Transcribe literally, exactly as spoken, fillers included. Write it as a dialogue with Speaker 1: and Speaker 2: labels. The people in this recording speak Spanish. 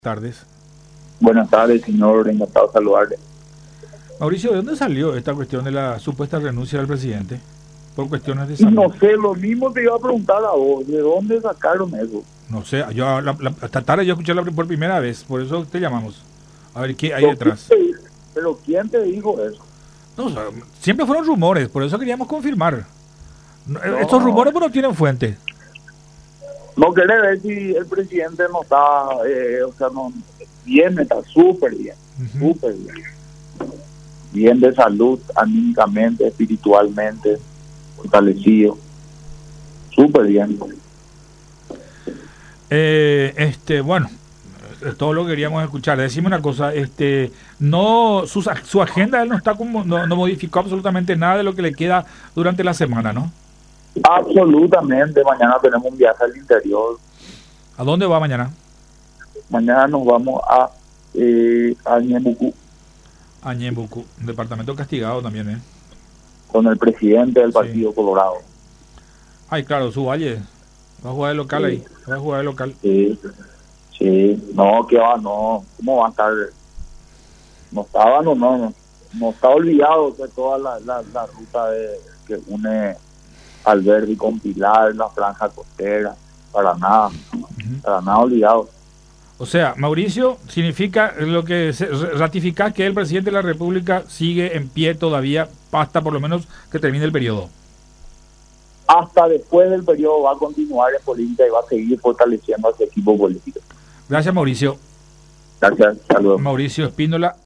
Speaker 1: Tardes.
Speaker 2: Buenas tardes, señor. Encantado de saludarle.
Speaker 1: Mauricio, ¿de dónde salió esta cuestión de la supuesta renuncia del presidente por cuestiones de salud?
Speaker 2: No sé, lo mismo te iba a preguntar a vos. ¿De dónde sacaron eso?
Speaker 1: No sé, yo la, la, esta tarde yo escuché la, por primera vez, por eso te llamamos. A ver qué hay
Speaker 2: ¿Pero
Speaker 1: detrás.
Speaker 2: quién te, ¿Pero quién te dijo eso?
Speaker 1: No, o sea, siempre fueron rumores, por eso queríamos confirmar. No. Estos rumores pues, no tienen fuente.
Speaker 2: No querés ver si el presidente no está, eh, o sea, no bien, está súper bien,
Speaker 1: Uh-huh.
Speaker 2: súper bien. Bien de salud, anímicamente, espiritualmente, fortalecido. Súper bien.
Speaker 1: Eh, este, bueno, es todo lo que queríamos escuchar. Decime una cosa, este, no, su, su agenda él no está como, no, no modificó absolutamente nada de lo que le queda durante la semana, ¿no?
Speaker 2: Absolutamente. Mañana tenemos un viaje al interior.
Speaker 1: ¿A dónde va mañana?
Speaker 2: Mañana nos vamos a eh, a Ñembucú
Speaker 1: A Ñembucú, un departamento castigado también, ¿eh?
Speaker 2: con el presidente del
Speaker 1: Sí.
Speaker 2: Partido Colorado.
Speaker 1: Ay, claro, su Valle. Va a jugar de local
Speaker 2: Sí.
Speaker 1: ahí. Va a jugar de local.
Speaker 2: Sí, sí. No, que va, no. ¿Cómo va a estar? No estaba, no, no, no. No está olvidado de toda la, la, la ruta de, que une Alberdi con Pilar, la franja costera. Para nada.
Speaker 1: Uh-huh.
Speaker 2: Para nada olvidado.
Speaker 1: O sea, Mauricio, significa lo que se, ratifica que el presidente de la República sigue en pie todavía, hasta por lo menos que termine el periodo.
Speaker 2: Hasta después del periodo va a continuar en política y va a seguir fortaleciendo a su equipo político.
Speaker 1: Gracias, Mauricio.
Speaker 2: Gracias, saludos.
Speaker 1: Mauricio Espíndola.